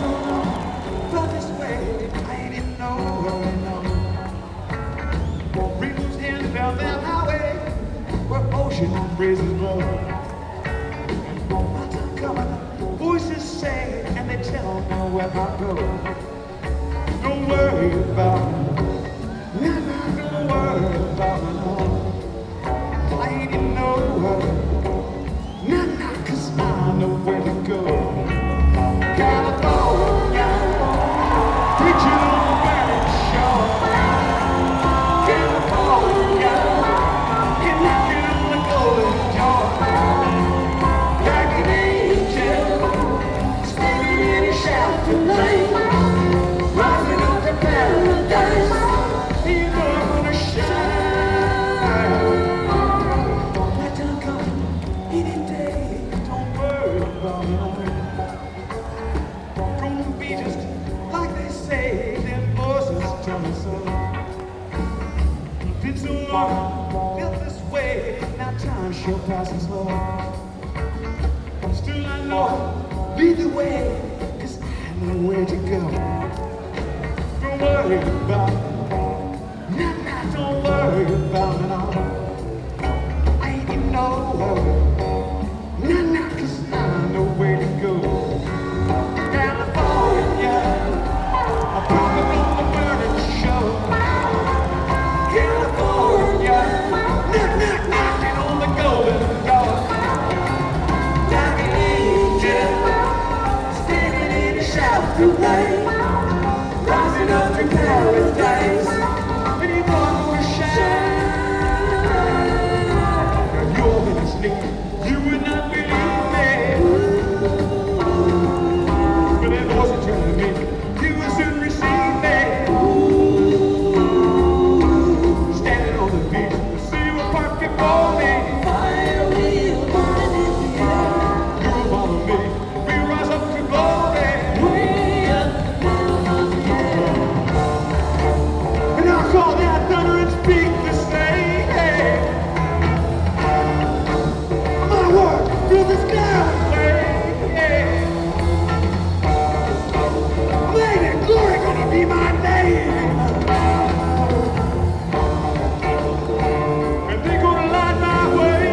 so long, felt this way, I ain't even know where no. Rivers hand down that highway, where ocean breezes blow. Mountain coming, voices say, and they tell me where I go. Don't worry about me, don't worry about me, no. I ain't even know where. Nah, 'cause I know where to go. California, preaching on the burning shore. California, you're knocking on the golden door. Like an angel, standing in a shelter lane, rising up to paradise. You're gonna shine. Let them come any day. Don't worry about me. Gonna be just like they say. Them voices tell me so. Been so long, felt this way. Now time sure passing slow. Still I know, lead the way, 'cause I know where to go. Don't worry about me. Nah, don't worry about me, no. I ain't even know. Nah, 'cause I know where to go. California, I'm probably on the burning show. California, knocking on the golden door. Like an angel, standing in a shelter lane, rising up to paradise. Anyone will shine. Now you're listening, you would not believe me. But that voice is telling me you will soon receive me. Standing on the beach, the sea will part before me. Fire will burn in the air. You will follow me, we rise up to glory. Way up the middle of the air. And I'll call that thunder and speak to say, hey, my word through the sky. Lady, glory gonna be my name. And they gonna light my way.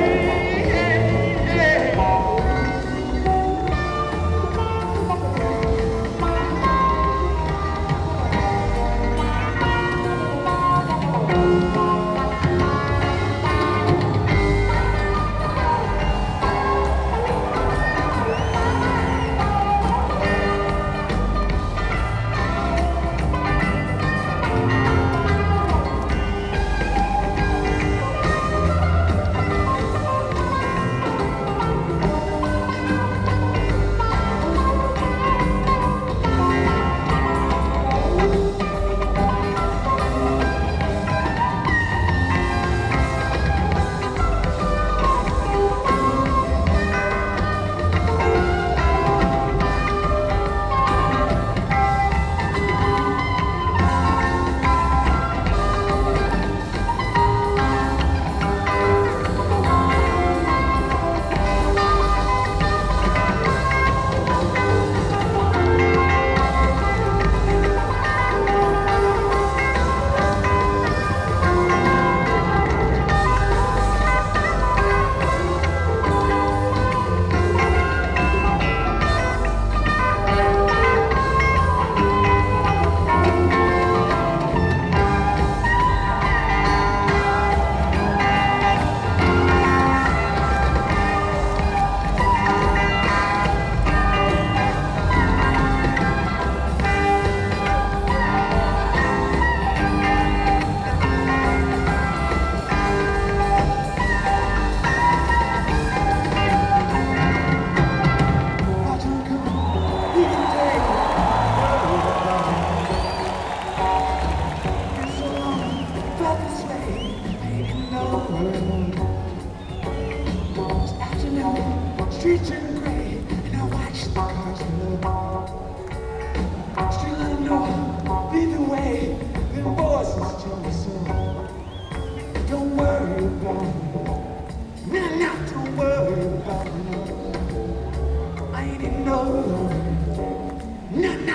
Streets turn gray, and I watch the cars move. Still I know, lead the way, the voices tell me so. Don't worry about me, nah, don't worry about me. I ain't in no, nah.